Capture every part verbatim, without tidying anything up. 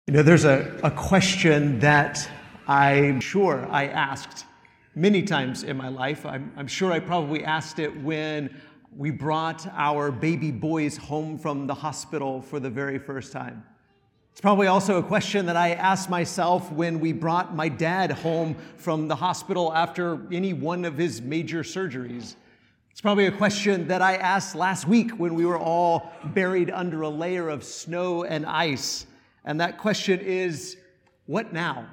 You know, there's a, a question that I'm sure I asked many times in my life. I'm, I'm sure I probably asked it when we brought our baby boys home from the hospital for the very first time. It's probably also a question that I asked myself when we brought my dad home from the hospital after any one of his major surgeries. It's probably a question that I asked last week when we were all buried under a layer of snow and ice. And that question is, what now?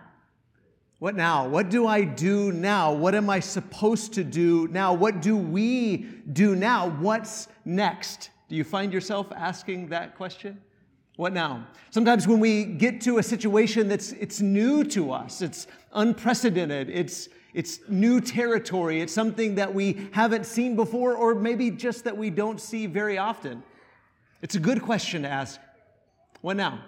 What now? What do I do now? What am I supposed to do now? What do we do now? What's next? Do you find yourself asking that question? What now? Sometimes when we get to a situation that's it's new to us, it's unprecedented, it's it's new territory, it's something that we haven't seen before, or maybe just that we don't see very often. It's a good question to ask. What now?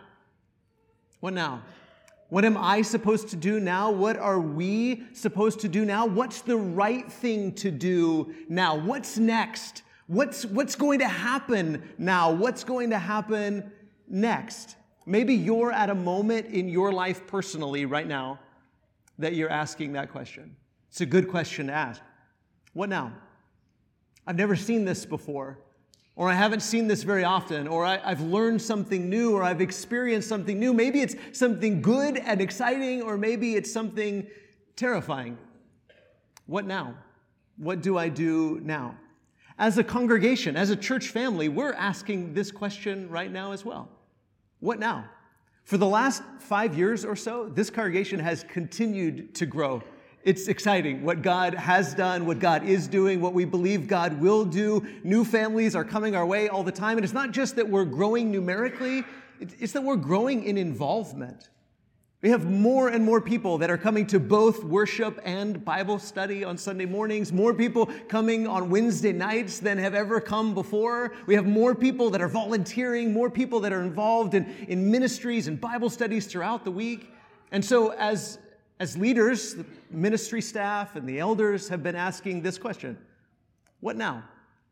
What now? What am I supposed to do now? What are we supposed to do now? What's the right thing to do now? What's next? What's what's going to happen now? What's going to happen next? Maybe you're at a moment in your life personally right now that you're asking that question. It's a good question to ask. What now? I've never seen this before, or I haven't seen this very often, or I, I've learned something new, or I've experienced something new. Maybe it's something good and exciting, or maybe it's something terrifying. What now? What do I do now? As a congregation, as a church family, we're asking this question right now as well. What now? For the last five years or so, this congregation has continued to grow. It's exciting what God has done, what God is doing, what we believe God will do. New families are coming our way all the time. And it's not just that we're growing numerically, it's that we're growing in involvement. We have more and more people that are coming to both worship and Bible study on Sunday mornings, more people coming on Wednesday nights than have ever come before. We have more people that are volunteering, more people that are involved in, in ministries and Bible studies throughout the week. And so as, as leaders, the ministry staff and the elders have been asking this question: what now?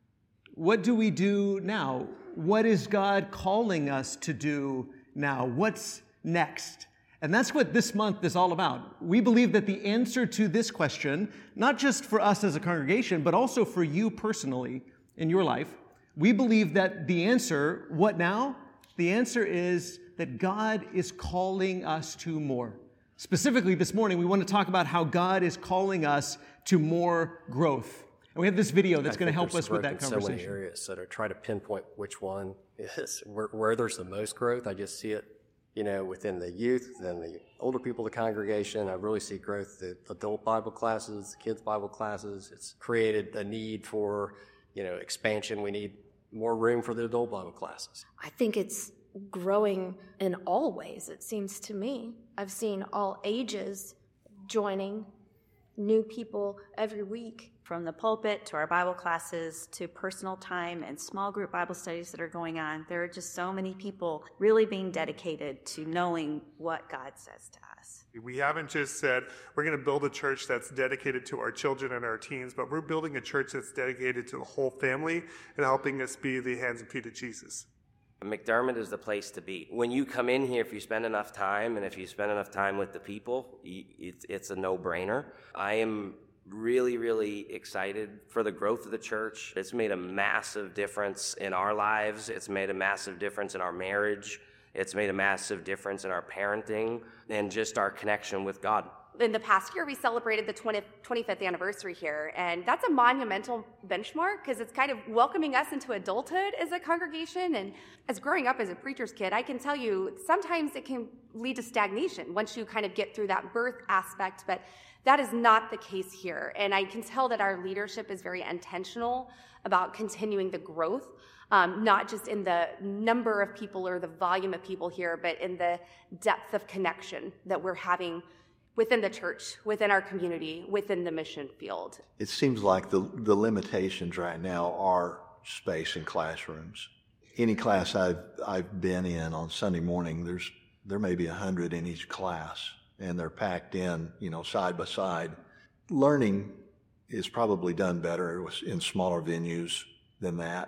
What do we do now? What is God calling us to do now? What's next? And that's what this month is all about. We believe that the answer to this question, not just for us as a congregation, but also for you personally in your life, we believe that the answer, what now? The answer is that God is calling us to more. Specifically this morning, we want to talk about how God is calling us to more growth. And we have this video that's going to help us with that conversation. So many areas that are trying to pinpoint which one is where, where there's the most growth. I just see it, you know, within the youth, then the older people of the congregation. I really see growth, the adult Bible classes, kids Bible classes. It's created a need for, you know, expansion. We need more room for the adult Bible classes. I think it's growing in all ways, it seems to me. I've seen all ages joining, new people every week. From the pulpit to our Bible classes to personal time and small group Bible studies that are going on, there are just so many people really being dedicated to knowing what God says to us. We haven't just said we're going to build a church that's dedicated to our children and our teens, but we're building a church that's dedicated to the whole family and helping us be the hands and feet of Jesus. McDermott is the place to be. When you come in here, if you spend enough time and if you spend enough time with the people, it's, it's a no-brainer. I am really, really excited for the growth of the church. It's made a massive difference in our lives. It's made a massive difference in our marriage. It's made a massive difference in our parenting and just our connection with God. In the past year, we celebrated the twenty-fifth anniversary here, and that's a monumental benchmark because it's kind of welcoming us into adulthood as a congregation. And as growing up as a preacher's kid, I can tell you sometimes it can lead to stagnation once you kind of get through that birth aspect, but that is not the case here. And I can tell that our leadership is very intentional about continuing the growth, um, not just in the number of people or the volume of people here, but in the depth of connection that we're having within the church, within our community, within the mission field. It seems like the, the limitations right now are space in classrooms. Any class I've, I've been in on Sunday morning, there's there may be a hundred in each class, and they're packed in, you know, side by side. Learning is probably done better in smaller venues than that.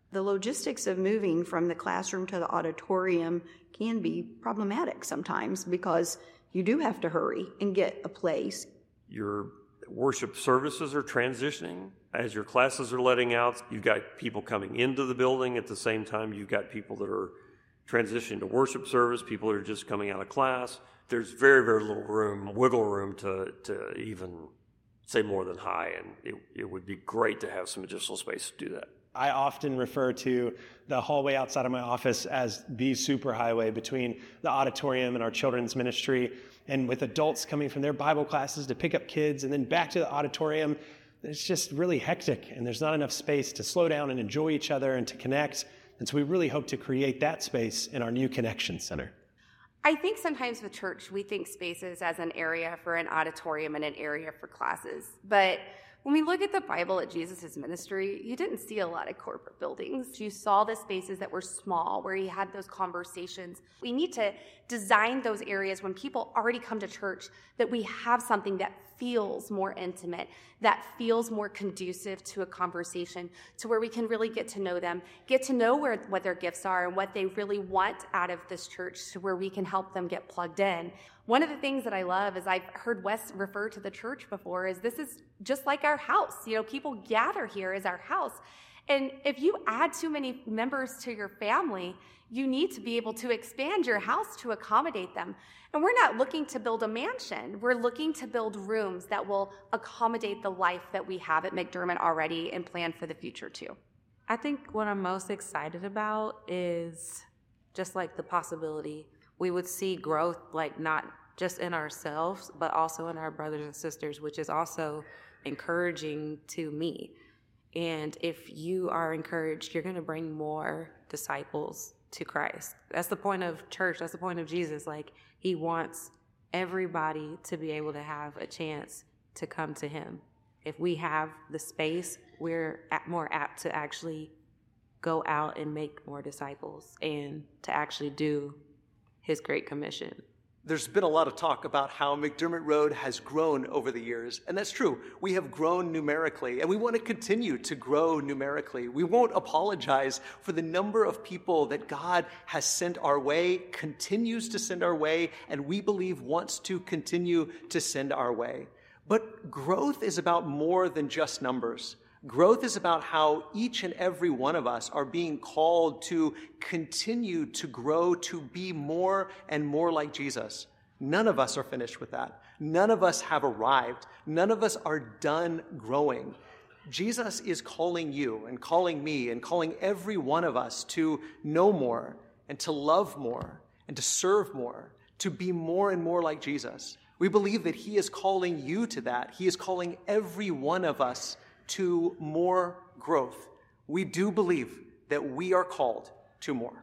The logistics of moving from the classroom to the auditorium can be problematic sometimes because you do have to hurry and get a place. Your worship services are transitioning. As your classes are letting out, you've got people coming into the building. At the same time, you've got people that are transitioning to worship service, people that are just coming out of class. There's very, very little room, wiggle room to, to even say more than hi, and it, it would be great to have some additional space to do that. I often refer to the hallway outside of my office as the superhighway between the auditorium and our children's ministry. And with adults coming from their Bible classes to pick up kids and then back to the auditorium, it's just really hectic, and there's not enough space to slow down and enjoy each other and to connect. And so we really hope to create that space in our new Connection Center. I think sometimes with church, we think spaces as an area for an auditorium and an area for classes. But when we look at the Bible at Jesus' ministry, you didn't see a lot of corporate buildings. You saw the spaces that were small, where he had those conversations. We need to design those areas when people already come to church, that we have something that feels more intimate, that feels more conducive to a conversation, to where we can really get to know them, get to know where what their gifts are and what they really want out of this church, to where we can help them get plugged in. One of the things that I love is I've heard Wes refer to the church before is this is just like our house. You know, people gather here as our house. And if you add too many members to your family, you need to be able to expand your house to accommodate them. And we're not looking to build a mansion. We're looking to build rooms that will accommodate the life that we have at McDermott already and plan for the future too. I think what I'm most excited about is just like the possibility. We would see growth, like not just in ourselves, but also in our brothers and sisters, which is also encouraging to me. And if you are encouraged, you're going to bring more disciples to Christ. That's the point of church. That's the point of Jesus. Like, he wants everybody to be able to have a chance to come to him. If we have the space, we're more apt to actually go out and make more disciples and to actually do his Great Commission. There's been a lot of talk about how McDermott Road has grown over the years, and that's true. We have grown numerically, and we want to continue to grow numerically. We won't apologize for the number of people that God has sent our way, continues to send our way, and we believe wants to continue to send our way. But growth is about more than just numbers. Growth is about how each and every one of us are being called to continue to grow, to be more and more like Jesus. None of us are finished with that. None of us have arrived. None of us are done growing. Jesus is calling you and calling me and calling every one of us to know more and to love more and to serve more, to be more and more like Jesus. We believe that he is calling you to that. He is calling every one of us to more growth. We do believe that we are called to more.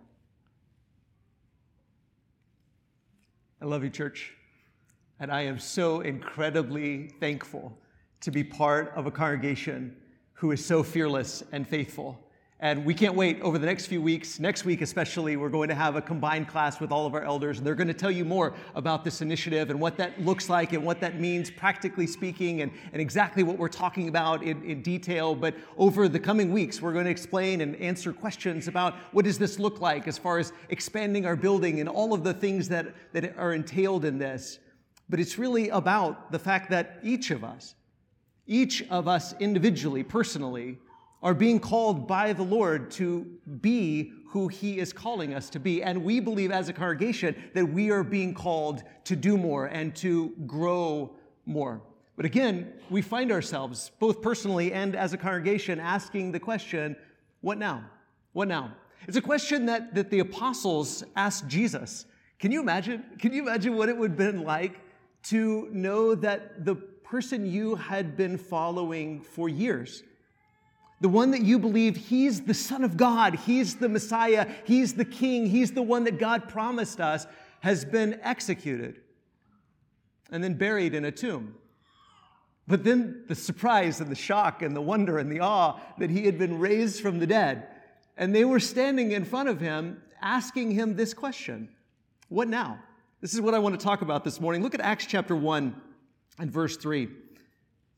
I love you, church. And I am so incredibly thankful to be part of a congregation who is so fearless and faithful. And we can't wait over the next few weeks. Next week especially, we're going to have a combined class with all of our elders, and they're going to tell you more about this initiative and what that looks like and what that means, practically speaking, and, and exactly what we're talking about in, in detail. But over the coming weeks, we're going to explain and answer questions about what does this look like as far as expanding our building and all of the things that, that are entailed in this. But it's really about the fact that each of us, each of us individually, personally, are being called by the Lord to be who he is calling us to be. And we believe as a congregation that we are being called to do more and to grow more. But again, we find ourselves, both personally and as a congregation, asking the question, what now? What now? It's a question that, that the apostles asked Jesus. Can you imagine? Can you imagine what it would have been like to know that the person you had been following for years, the one that you believed he's the Son of God, he's the Messiah, he's the King, he's the one that God promised us, has been executed and then buried in a tomb. But then the surprise and the shock and the wonder and the awe that he had been raised from the dead. And they were standing in front of him asking him this question, what now? This is what I want to talk about this morning. Look at Acts chapter one and verse three.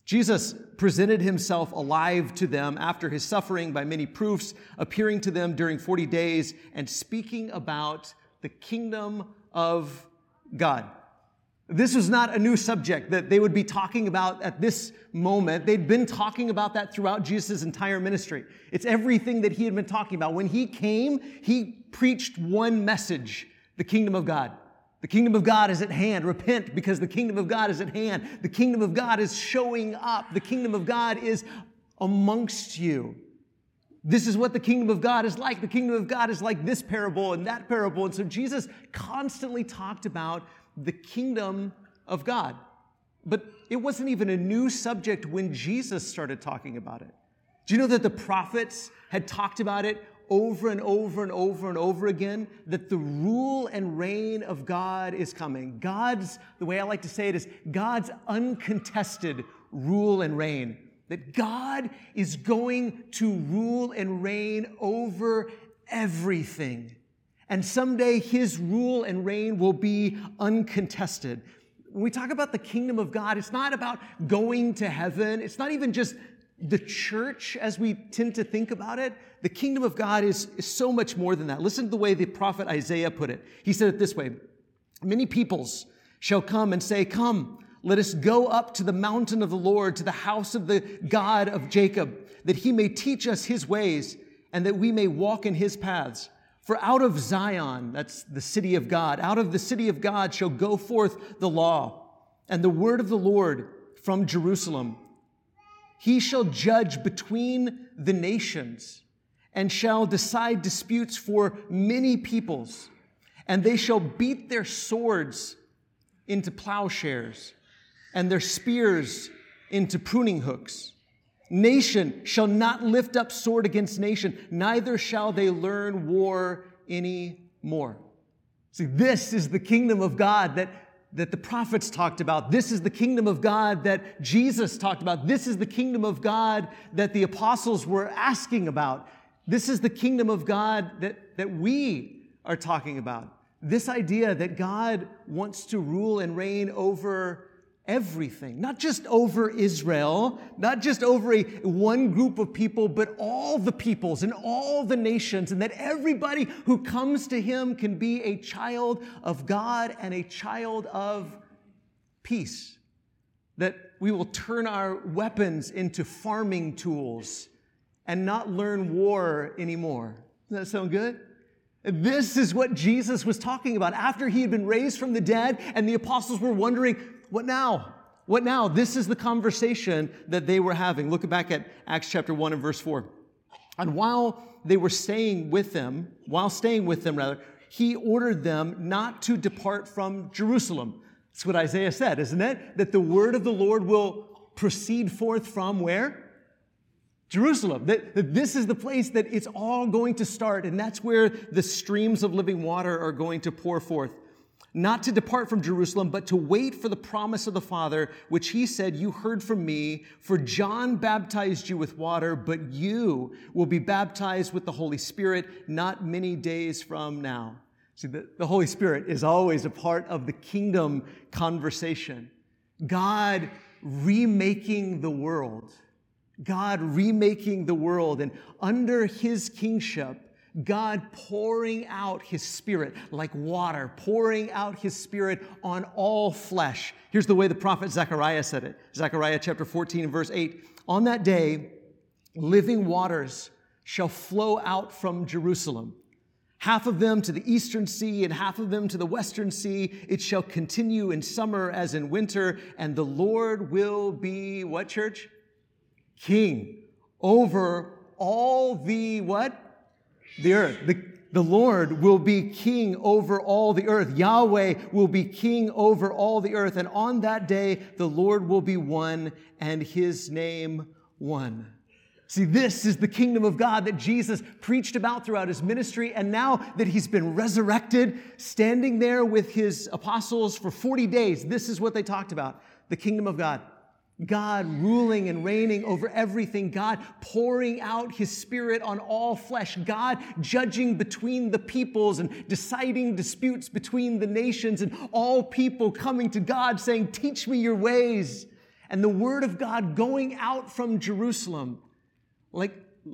Jesus presented himself alive to them after his suffering by many proofs, appearing to them during forty days and speaking about the kingdom of God. This was not a new subject that they would be talking about at this moment. They'd been talking about that throughout Jesus' entire ministry. It's everything that he had been talking about. When he came, he preached one message, the kingdom of God. The kingdom of God is at hand. Repent because the kingdom of God is at hand. The kingdom of God is showing up. The kingdom of God is amongst you. This is what the kingdom of God is like. The kingdom of God is like this parable and that parable. And so Jesus constantly talked about the kingdom of God. But it wasn't even a new subject when Jesus started talking about it. Do you know that the prophets had talked about it over and over and over and over again? That the rule and reign of God is coming. God's, the way I like to say it is, God's uncontested rule and reign. That God is going to rule and reign over everything. And someday his rule and reign will be uncontested. When we talk about the kingdom of God, it's not about going to heaven. It's not even just the church as we tend to think about it. The kingdom of God is, is so much more than that. Listen to the way the prophet Isaiah put it. He said it this way, "Many peoples shall come and say, 'Come, let us go up to the mountain of the Lord, to the house of the God of Jacob, that he may teach us his ways and that we may walk in his paths. For out of Zion,'" that's the city of God, "out of the city of God shall go forth the law and the word of the Lord from Jerusalem. He shall judge between the nations and shall decide disputes for many peoples. And they shall beat their swords into plowshares and their spears into pruning hooks. Nation shall not lift up sword against nation, neither shall they learn war any more." See, this is the kingdom of God that, that the prophets talked about. This is the kingdom of God that Jesus talked about. This is the kingdom of God that the apostles were asking about. This is the kingdom of God that, that we are talking about. This idea that God wants to rule and reign over everything, not just over Israel, not just over a one group of people, but all the peoples and all the nations, and that everybody who comes to him can be a child of God and a child of peace. That we will turn our weapons into farming tools and not learn war anymore. Does that sound good? This is what Jesus was talking about after he had been raised from the dead, and the apostles were wondering, what now? What now? This is the conversation that they were having. Look back at Acts chapter one and verse four. "And while they were staying with them, while staying with them rather, he ordered them not to depart from Jerusalem." That's what Isaiah said, isn't it? That the word of the Lord will proceed forth from where? Jerusalem. That, that this is the place that it's all going to start, and that's where the streams of living water are going to pour forth. "Not to depart from Jerusalem, but to wait for the promise of the Father, which he said, 'You heard from me, for John baptized you with water, but you will be baptized with the Holy Spirit not many days from now.'" See, the, the Holy Spirit is always a part of the kingdom conversation. God remaking the world. God remaking the world, and under his kingship, God pouring out his Spirit like water, pouring out his Spirit on all flesh. Here's the way the prophet Zechariah said it. Zechariah chapter fourteen and verse eight. "On that day, living waters shall flow out from Jerusalem. Half of them to the eastern sea and half of them to the western sea. It shall continue in summer as in winter, and the Lord will be," what, church? "King over all the," what? "The earth." The, the Lord will be king over all the earth. Yahweh will be king over all the earth. And on that day, the Lord will be one and his name one. See, this is the kingdom of God that Jesus preached about throughout his ministry. And now that he's been resurrected, standing there with his apostles for forty days, this is what they talked about. The kingdom of God. God ruling and reigning over everything. God pouring out his Spirit on all flesh. God judging between the peoples and deciding disputes between the nations, and all people coming to God saying, "Teach me your ways." and the word of God going out from Jerusalem like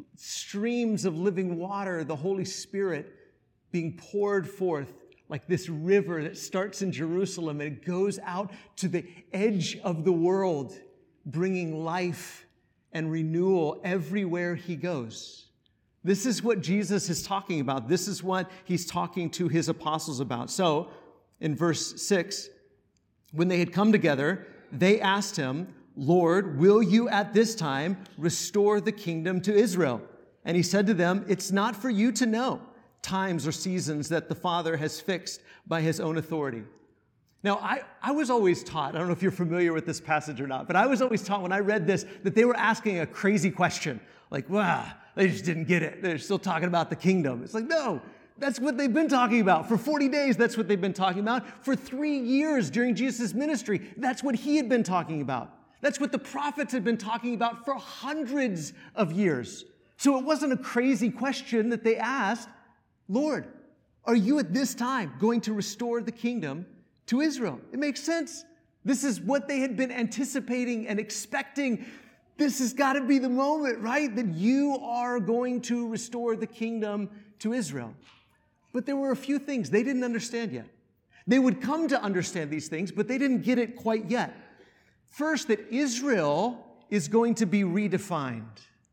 streams of living water, the Holy Spirit being poured forth like this river that starts in Jerusalem and it goes out to the edge of the world, bringing life and renewal everywhere he goes. This is what Jesus is talking about. This is what he's talking to his apostles about. So, in verse six, when they had come together, they asked him, Lord, will you at this time restore the kingdom to Israel? And he said to them, it's not for you to know times or seasons that the Father has fixed by his own authority. Now, I, I was always taught, I don't know if you're familiar with this passage or not, but I was always taught when I read this that they were asking a crazy question. Like, wow, they just didn't get it. They're still talking about the kingdom. It's like, no, that's what they've been talking about. For forty days, that's what they've been talking about. For three years during Jesus' ministry, that's what he had been talking about. That's what the prophets had been talking about for hundreds of years. So it wasn't a crazy question that they asked. Lord, are you at this time going to restore the kingdom to Israel? It makes sense. This is what they had been anticipating and expecting. This has got to be the moment, right? That you are going to restore the kingdom to Israel. But there were a few things they didn't understand yet. They would come to understand these things, but they didn't get it quite yet. First, that Israel is going to be redefined.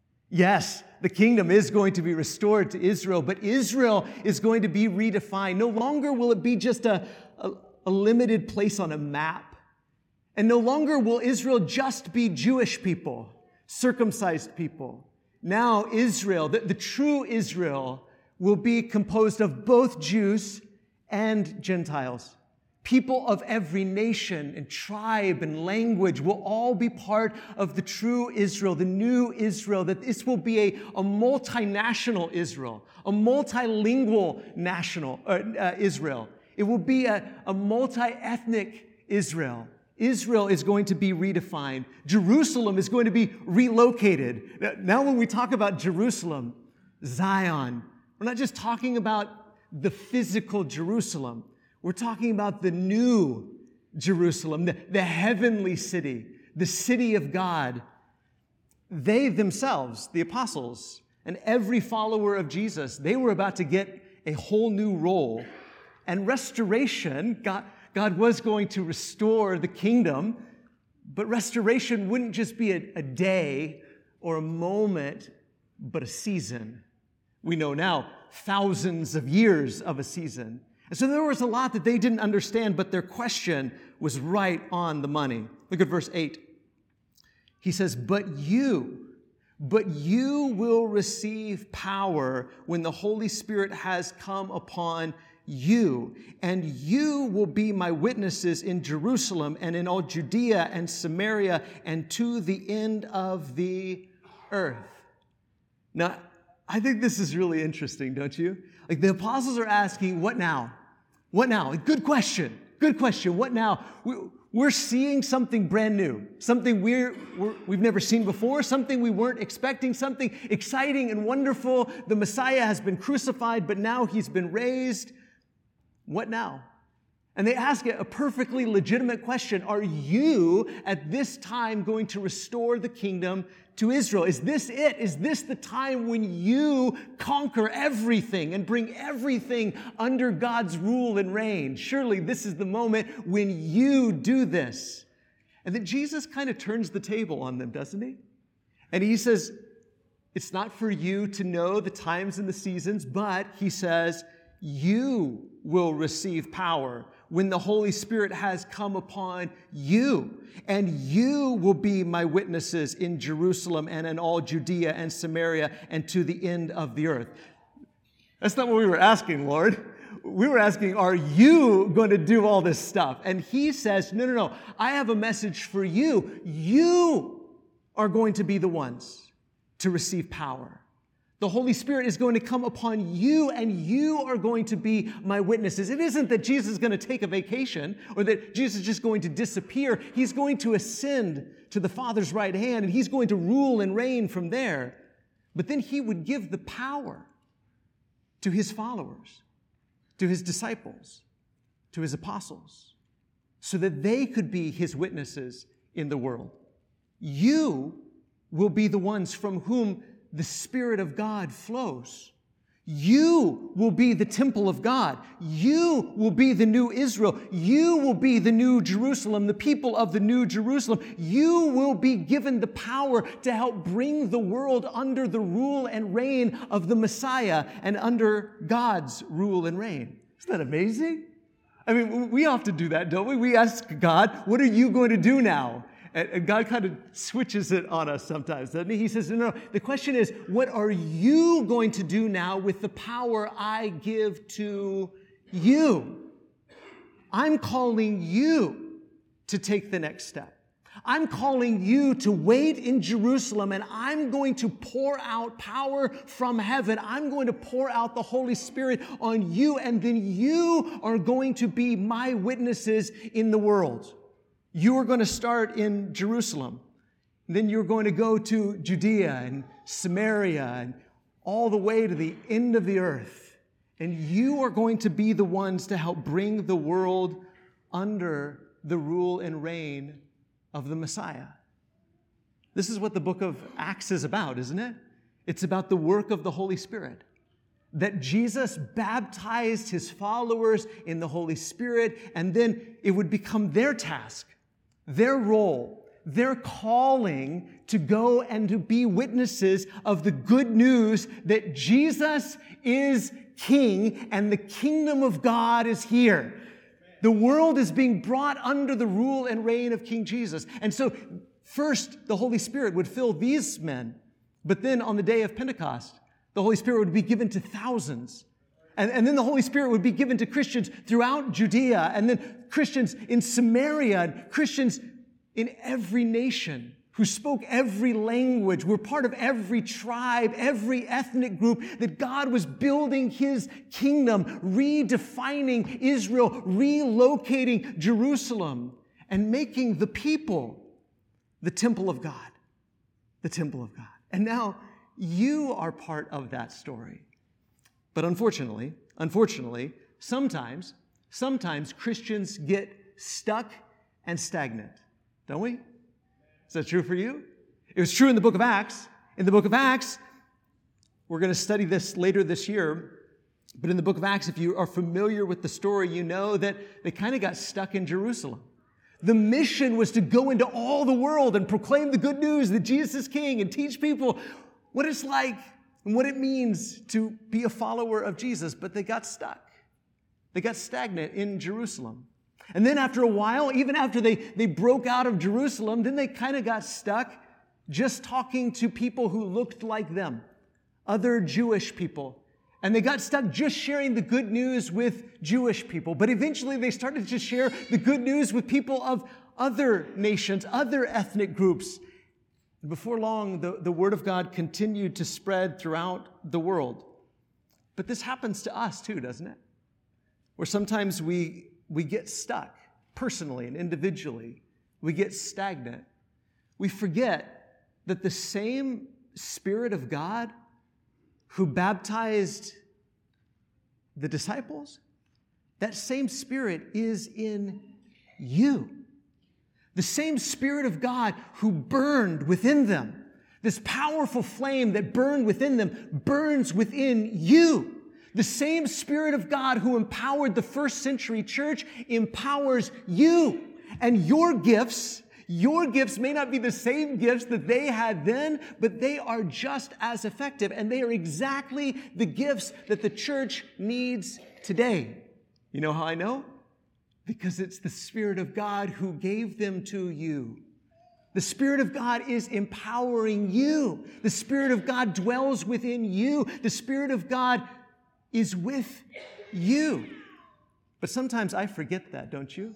Yes, the kingdom is going to be restored to Israel, but Israel is going to be redefined. No longer will it be just a, a, a limited place on a map. And no longer will Israel just be Jewish people, circumcised people. Now Israel, the, the true Israel, will be composed of both Jews and Gentiles. People of every nation and tribe and language will all be part of the true Israel, the new Israel, that this will be a, a multinational Israel, a multilingual national uh, uh, Israel. It will be a, a multi-ethnic Israel. Israel is going to be redefined. Jerusalem is going to be relocated. Now when we talk about Jerusalem, Zion, we're not just talking about the physical Jerusalem. We're talking about the new Jerusalem, the, the heavenly city, the city of God. They themselves, the apostles, and every follower of Jesus, they were about to get a whole new role. And restoration, God, God was going to restore the kingdom, but restoration wouldn't just be a, a day or a moment, but a season. We know now, thousands of years of a season. And so there was a lot that they didn't understand, but their question was right on the money. Look at verse eight. He says, but you, but you will receive power when the Holy Spirit has come upon you, and you will be my witnesses in Jerusalem and in all Judea and Samaria and to the end of the earth. Now, I think this is really interesting, don't you? Like the apostles are asking, what now? What now? Good question. Good question. What now? We're seeing something brand new, something we're, we're, we've never seen before, something we weren't expecting, something exciting and wonderful. The Messiah has been crucified, but now he's been raised. What now? And they ask a perfectly legitimate question. Are you at this time going to restore the kingdom to Israel? Is this it? Is this the time when you conquer everything and bring everything under God's rule and reign? Surely this is the moment when you do this. And then Jesus kind of turns the table on them, doesn't he? And he says, it's not for you to know the times and the seasons, but he says, you will receive power when the Holy Spirit has come upon you, and you will be my witnesses in Jerusalem and in all Judea and Samaria and to the end of the earth. That's not what we were asking, Lord. We were asking, are you going to do all this stuff? And he says, no, no, no, I have a message for you. You are going to be the ones to receive power. The Holy Spirit is going to come upon you, and you are going to be my witnesses. It isn't that Jesus is going to take a vacation or that Jesus is just going to disappear. He's going to ascend to the Father's right hand, and he's going to rule and reign from there. But then he would give the power to his followers, to his disciples, to his apostles, so that they could be his witnesses in the world. You will be the ones from whom the Spirit of God flows. You will be the temple of God. You will be the new Israel. You will be the new Jerusalem, the people of the new Jerusalem. You will be given the power to help bring the world under the rule and reign of the Messiah and under God's rule and reign. Isn't that amazing? I mean, we often do that, don't we? We ask God, what are you going to do now? And God kind of switches it on us sometimes, doesn't he? He says, no, no, the question is, what are you going to do now with the power I give to you? I'm calling you to take the next step. I'm calling you to wait in Jerusalem, and I'm going to pour out power from heaven. I'm going to pour out the Holy Spirit on you, and then you are going to be my witnesses in the world. You are going to start in Jerusalem. Then you're going to go to Judea and Samaria and all the way to the end of the earth. And you are going to be the ones to help bring the world under the rule and reign of the Messiah. This is what the book of Acts is about, isn't it? It's about the work of the Holy Spirit. That Jesus baptized his followers in the Holy Spirit, and then it would become their task, their role, their calling to go and to be witnesses of the good news that Jesus is King and the kingdom of God is here. The world is being brought under the rule and reign of King Jesus. And so first the Holy Spirit would fill these men, but then on the day of Pentecost, the Holy Spirit would be given to thousands. And, and then the Holy Spirit would be given to Christians throughout Judea, and then Christians in Samaria, and Christians in every nation who spoke every language, were part of every tribe, every ethnic group, that God was building his kingdom, redefining Israel, relocating Jerusalem, and making the people the temple of God. The temple of God. And now you are part of that story. But unfortunately, unfortunately, sometimes, sometimes Christians get stuck and stagnant, don't we? Is that true for you? It was true in the book of Acts. In the book of Acts, we're going to study this later this year, but in the book of Acts, if you are familiar with the story, you know that they kind of got stuck in Jerusalem. The mission was to go into all the world and proclaim the good news that Jesus is King and teach people what it's like and what it means to be a follower of Jesus, but they got stuck. They got stagnant in Jerusalem. And then after a while, even after they, they broke out of Jerusalem, then they kind of got stuck just talking to people who looked like them, other Jewish people. And they got stuck just sharing the good news with Jewish people. But eventually they started to share the good news with people of other nations, other ethnic groups. Before long, the, the word of God continued to spread throughout the world. But this happens to us too, doesn't it? Where sometimes we, we get stuck personally and individually. We get stagnant. We forget that the same Spirit of God who baptized the disciples, that same Spirit is in you. The same Spirit of God who burned within them, this powerful flame that burned within them, burns within you. The same Spirit of God who empowered the first century church empowers you. And your gifts, your gifts may not be the same gifts that they had then, but they are just as effective. And they are exactly the gifts that the church needs today. You know how I know? Because it's the Spirit of God who gave them to you. The Spirit of God is empowering you. The Spirit of God dwells within you. The Spirit of God is with you. But sometimes I forget that, don't you?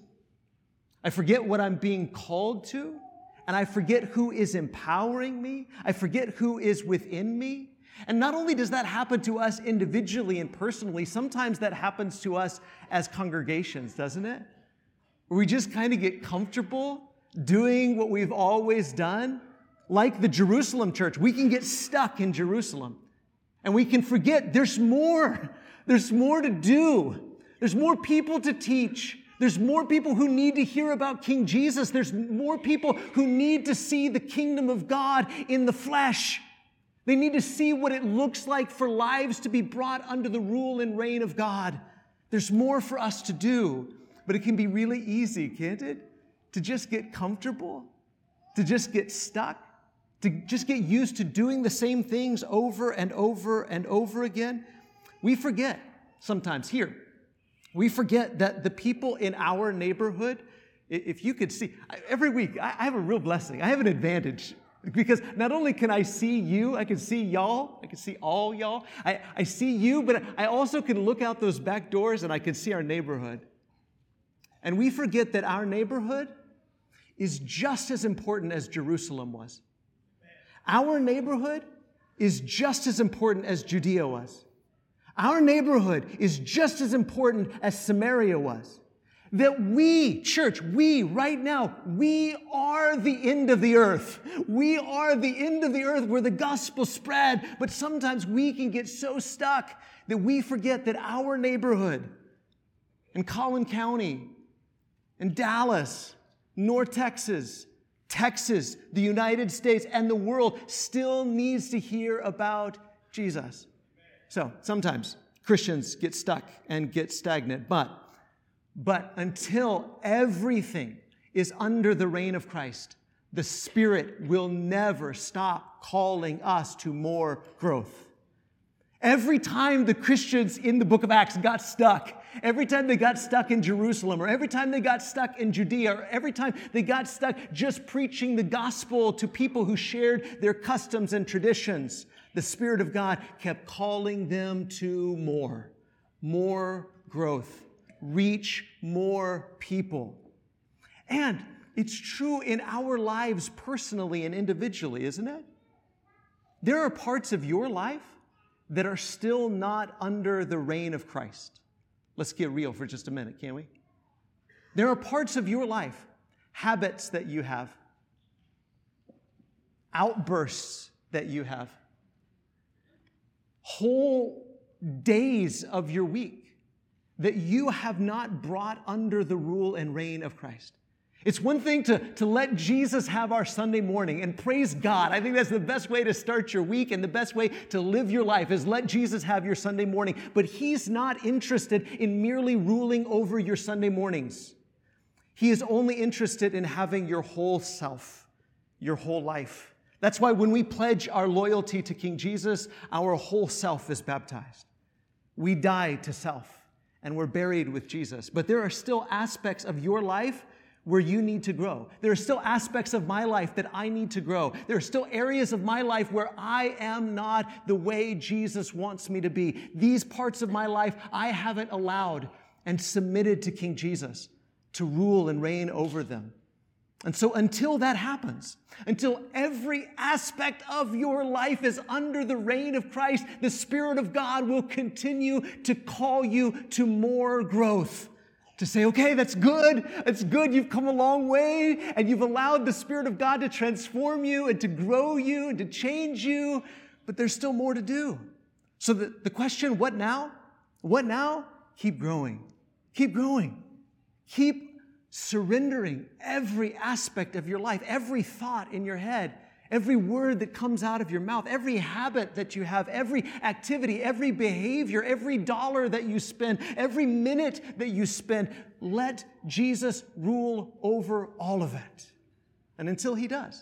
I forget what I'm being called to, and I forget who is empowering me. I forget who is within me. And not only does that happen to us individually and personally, sometimes that happens to us as congregations, doesn't it? Where we just kind of get comfortable doing what we've always done. Like the Jerusalem church, we can get stuck in Jerusalem. And we can forget there's more. There's more to do. There's more people to teach. There's more people who need to hear about King Jesus. There's more people who need to see the kingdom of God in the flesh. They need to see what it looks like for lives to be brought under the rule and reign of God. There's more for us to do, but it can be really easy, can't it? To just get comfortable, to just get stuck, to just get used to doing the same things over and over and over again. We forget sometimes here, we forget that the people in our neighborhood, if you could see, every week I have a real blessing. I have an advantage because not only can I see you, I can see y'all, I can see all y'all. I, I see you, but I also can look out those back doors and I can see our neighborhood. And we forget that our neighborhood is just as important as Jerusalem was. Our neighborhood is just as important as Judea was. Our neighborhood is just as important as Samaria was. That we, church, we, right now, we are the end of the earth. We are the end of the earth where the gospel spread, but sometimes we can get so stuck that we forget that our neighborhood in Collin County, in Dallas, North Texas, Texas, the United States, and the world still needs to hear about Jesus. So sometimes Christians get stuck and get stagnant, but, but until everything is under the reign of Christ, the Spirit will never stop calling us to more growth. Every time the Christians in the book of Acts got stuck, every time they got stuck in Jerusalem, or every time they got stuck in Judea, or every time they got stuck just preaching the gospel to people who shared their customs and traditions, the Spirit of God kept calling them to more, more growth, reach more people. And it's true in our lives personally and individually, isn't it? There are parts of your life that are still not under the reign of Christ. Let's get real for just a minute, can't we? There are parts of your life, habits that you have, outbursts that you have, whole days of your week that you have not brought under the rule and reign of Christ. It's one thing to, to let Jesus have our Sunday morning, and praise God. I think that's the best way to start your week, and the best way to live your life is let Jesus have your Sunday morning. But He's not interested in merely ruling over your Sunday mornings. He is only interested in having your whole self, your whole life. That's why when we pledge our loyalty to King Jesus, our whole self is baptized. We die to self, and we're buried with Jesus. But there are still aspects of your life where you need to grow. There are still aspects of my life that I need to grow. There are still areas of my life where I am not the way Jesus wants me to be. These parts of my life I haven't allowed and submitted to King Jesus to rule and reign over them. And so until that happens, until every aspect of your life is under the reign of Christ, the Spirit of God will continue to call you to more growth. To say, okay, that's good. It's good. You've come a long way and you've allowed the Spirit of God to transform you and to grow you and to change you, but there's still more to do. So the, the question, what now? What now? Keep growing. Keep growing. Keep surrendering every aspect of your life, every thought in your head, every word that comes out of your mouth, every habit that you have, every activity, every behavior, every dollar that you spend, every minute that you spend. Let Jesus rule over all of it. And until He does,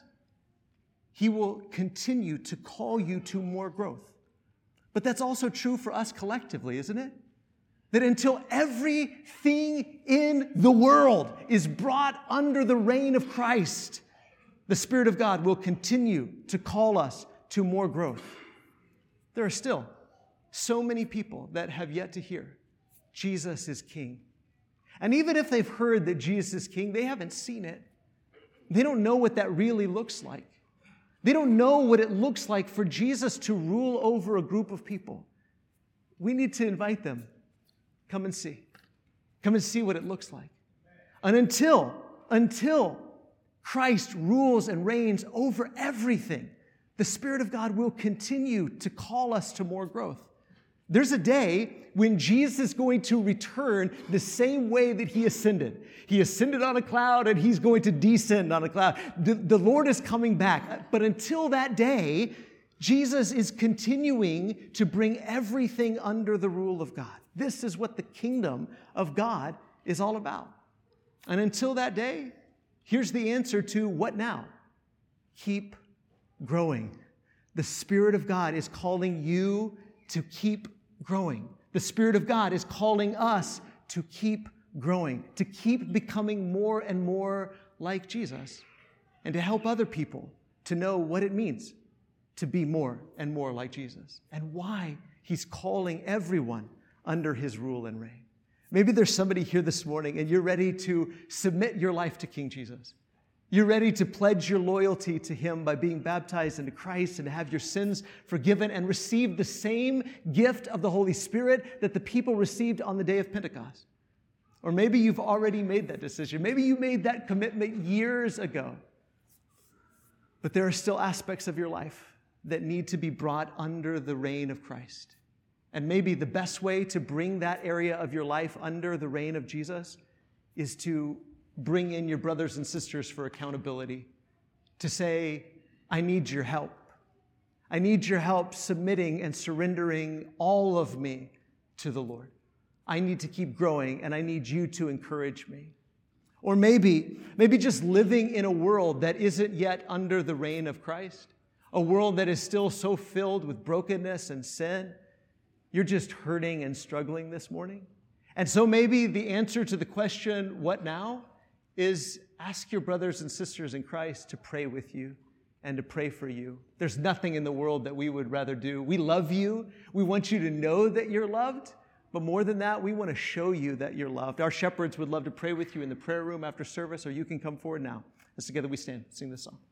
He will continue to call you to more growth. But that's also true for us collectively, isn't it? That until everything in the world is brought under the reign of Christ, the Spirit of God will continue to call us to more growth. There are still so many people that have yet to hear Jesus is King. And even if they've heard that Jesus is King, they haven't seen it. They don't know what that really looks like. They don't know what it looks like for Jesus to rule over a group of people. We need to invite them. Come and see. Come and see what it looks like. And until, until Christ rules and reigns over everything, the Spirit of God will continue to call us to more growth. There's a day when Jesus is going to return the same way that he ascended. He ascended on a cloud and he's going to descend on a cloud. The, the Lord is coming back. But until that day, Jesus is continuing to bring everything under the rule of God. This is what the kingdom of God is all about. And until that day, here's the answer to what now? Keep growing. The Spirit of God is calling you to keep growing. The Spirit of God is calling us to keep growing, to keep becoming more and more like Jesus, and to help other people to know what it means to be more and more like Jesus, and why he's calling everyone under his rule and reign. Maybe there's somebody here this morning and you're ready to submit your life to King Jesus. You're ready to pledge your loyalty to him by being baptized into Christ and to have your sins forgiven and receive the same gift of the Holy Spirit that the people received on the day of Pentecost. Or maybe you've already made that decision. Maybe you made that commitment years ago. But there are still aspects of your life that need to be brought under the reign of Christ. And maybe the best way to bring that area of your life under the reign of Jesus is to bring in your brothers and sisters for accountability, to say, I need your help. I need your help submitting and surrendering all of me to the Lord. I need to keep growing, and I need you to encourage me. Or maybe, maybe just living in a world that isn't yet under the reign of Christ, a world that is still so filled with brokenness and sin. You're just hurting and struggling this morning. And so maybe the answer to the question, what now, is ask your brothers and sisters in Christ to pray with you and to pray for you. There's nothing in the world that we would rather do. We love you. We want you to know that you're loved. But more than that, we want to show you that you're loved. Our shepherds would love to pray with you in the prayer room after service, or you can come forward now. As together we stand, sing this song.